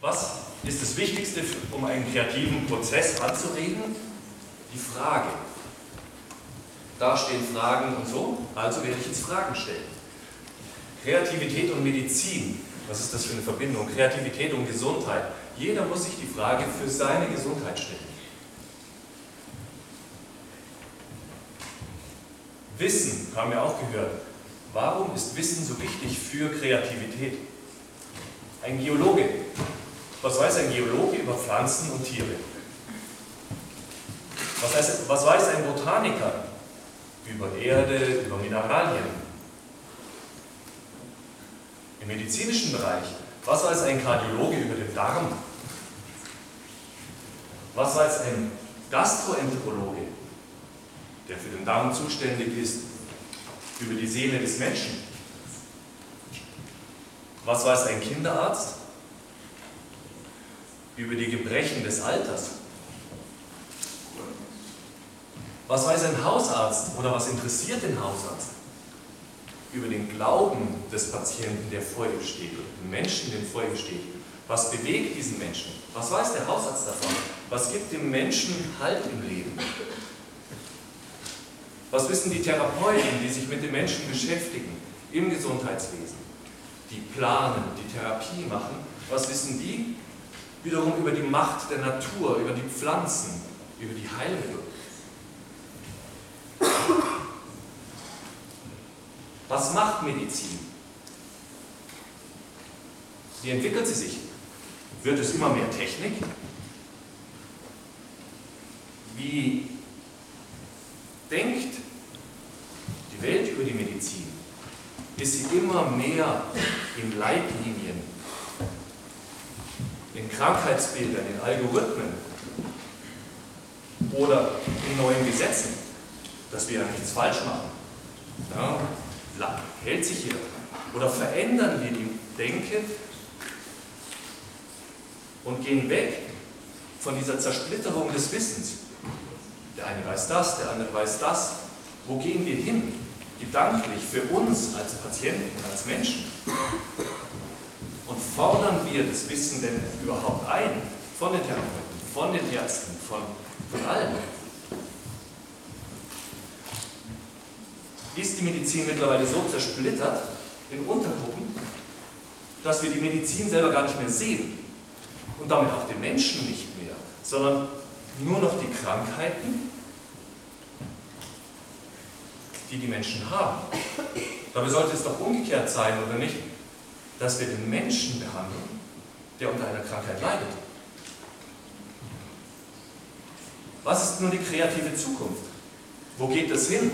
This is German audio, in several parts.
Was ist das Wichtigste, um einen kreativen Prozess anzuregen? Die Frage. Da stehen Fragen und so, also werde ich jetzt Fragen stellen. Kreativität und Medizin, was ist das für eine Verbindung? Kreativität und Gesundheit. Jeder muss sich die Frage für seine Gesundheit stellen. Wissen, haben wir auch gehört. Warum ist Wissen so wichtig für Kreativität? Ein Geologe. Was weiß ein Geologe über Pflanzen und Tiere? Was weiß ein Botaniker über Erde, über Mineralien? Im medizinischen Bereich, was weiß ein Kardiologe über den Darm? Was weiß ein Gastroenterologe, der für den Darm zuständig ist, über die Seele des Menschen? Was weiß ein Kinderarzt über die Gebrechen des Alters? Was weiß ein Hausarzt oder was interessiert den Hausarzt über den Glauben des Patienten, der vor ihm steht, oder den Menschen, der vor ihm steht? Was bewegt diesen Menschen? Was weiß der Hausarzt davon? Was gibt dem Menschen Halt im Leben? Was wissen die Therapeuten, die sich mit den Menschen beschäftigen, im Gesundheitswesen, die planen, die Therapie machen? Was wissen die wiederum über die Macht der Natur, über die Pflanzen, über die Heilmittel? Was macht Medizin? Wie entwickelt sie sich? Wird es immer mehr Technik? Wie denkt die Welt über die Medizin? Ist sie immer mehr in Leitlinien, in Krankheitsbildern, in Algorithmen oder in neuen Gesetzen, dass wir ja nichts falsch machen? Ja, hält sich jeder dran? Oder verändern wir die Denke und gehen weg von dieser Zersplitterung des Wissens? Der eine weiß das, der andere weiß das. Wo gehen wir hin, gedanklich, für uns als Patienten, als Menschen? Und fordern wir das Wissen denn überhaupt ein? Von den Therapeuten, von den Ärzten, von allen? Ist die Medizin mittlerweile so zersplittert in Untergruppen, dass wir die Medizin selber gar nicht mehr sehen und damit auch den Menschen nicht mehr, sondern nur noch die Krankheiten, die die Menschen haben. Dabei sollte es doch umgekehrt sein, oder nicht? Dass wir den Menschen behandeln, der unter einer Krankheit leidet. Was ist nun die kreative Zukunft? Wo geht es hin?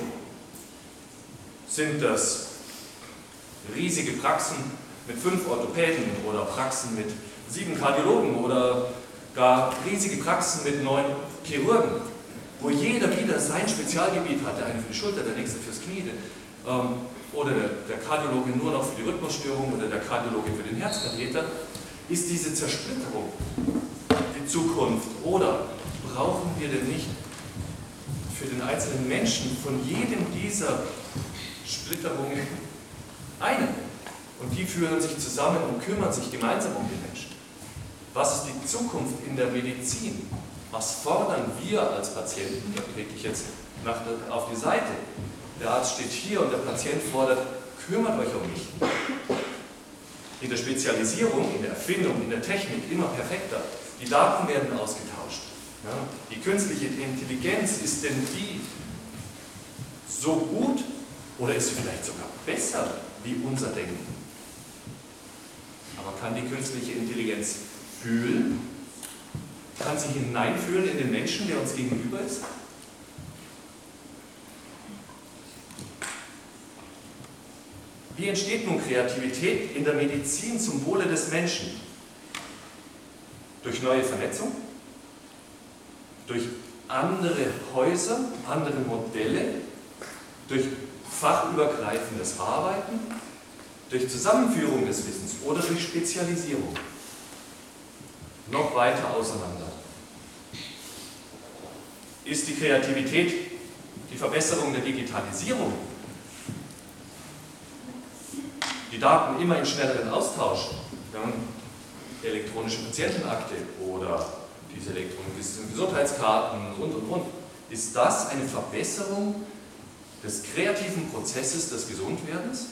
Sind das riesige Praxen mit 5 Orthopäden oder Praxen mit 7 Kardiologen oder gar riesige Praxen mit 9 Chirurgen, wo jeder wieder sein Spezialgebiet hat, der eine für die Schulter, der nächste fürs Knie, oder der Kardiologe nur noch für die Rhythmusstörung oder der Kardiologe für den Herzkatheter? Ist diese Zersplitterung die Zukunft, oder brauchen wir denn nicht für den einzelnen Menschen von jedem dieser Splitterungen eine? Und die führen sich zusammen und kümmern sich gemeinsam um den Menschen. Was ist die Zukunft in der Medizin? Was fordern wir als Patienten? Da klicke ich jetzt auf die Seite. Der Arzt steht hier und der Patient fordert, kümmert euch um mich. In der Spezialisierung, in der Erfindung, in der Technik immer perfekter. Die Daten werden ausgetauscht. Ja? Die künstliche Intelligenz, ist denn die so gut oder ist sie vielleicht sogar besser wie unser Denken? Aber kann die künstliche Intelligenz fühlen? Kann sie hineinfühlen in den Menschen, der uns gegenüber ist? Wie entsteht nun Kreativität in der Medizin zum Wohle des Menschen? Durch neue Vernetzung? Durch andere Häuser, andere Modelle? Durch fachübergreifendes Arbeiten? Durch Zusammenführung des Wissens oder durch Spezialisierung? Noch weiter auseinander. Ist die Kreativität die Verbesserung der Digitalisierung? Die Daten immer in schnelleren Austausch, ja, elektronische Patientenakte oder diese elektronischen Gesundheitskarten und. Ist das eine Verbesserung des kreativen Prozesses des Gesundwerdens?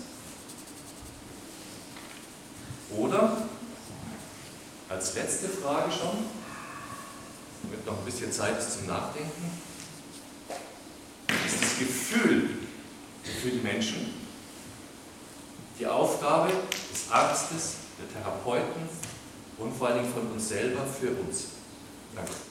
Oder, als letzte Frage schon, mit noch ein bisschen Zeit ist zum Nachdenken, ist das Gefühl für die Menschen die Aufgabe des Arztes, der Therapeuten und vor allen Dingen von uns selber für uns. Danke.